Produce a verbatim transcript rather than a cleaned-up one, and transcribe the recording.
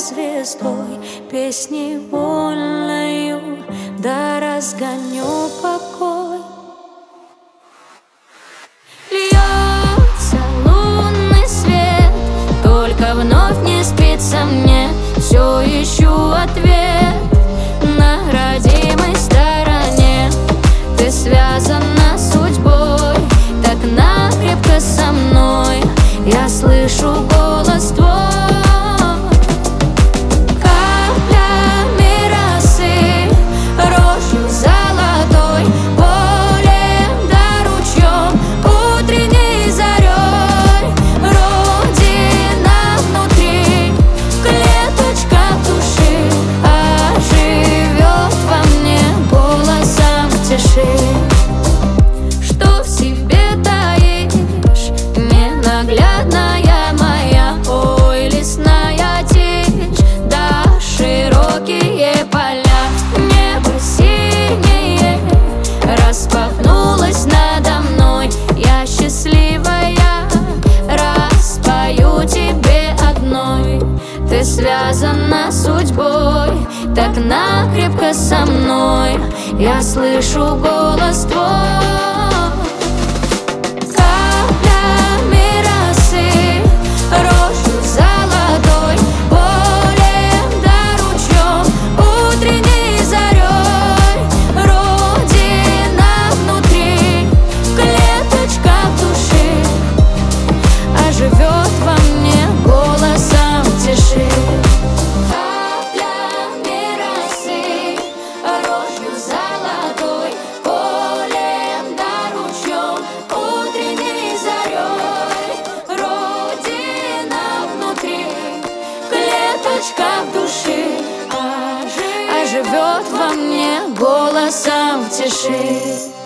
звездой, песни вольною, да разгоню покой. Льется лунный свет, только вновь не спится мне, все ищу ответ на родимой стороне. Ты связана судьбой, так накрепко со мной, я слышу голос твой. Каплями росы, рожью золотой, полем да ручьем, утренней зарей. Родина внутри, в клеточках души, оживет во мне голосом в тиши. Что в себе таишь, ненаглядная моя, ой, лесная тишь, да широкие поля. Небо синее распахнулось надо мной, я счастливая, распою тебе одной. Ты связана судьбой, так накрепко со мной, я слышу голос твой. Каплями росы, рожью золотой, полем да ручьем, утренней зарей. Родина внутри, в клеточках души, оживет во мне голосом в тиши. Каплями росы, рожью золотой, полем да ручьем, утренней зарей. Родина внутри, в клеточках души, оживет во мне голосом в тиши.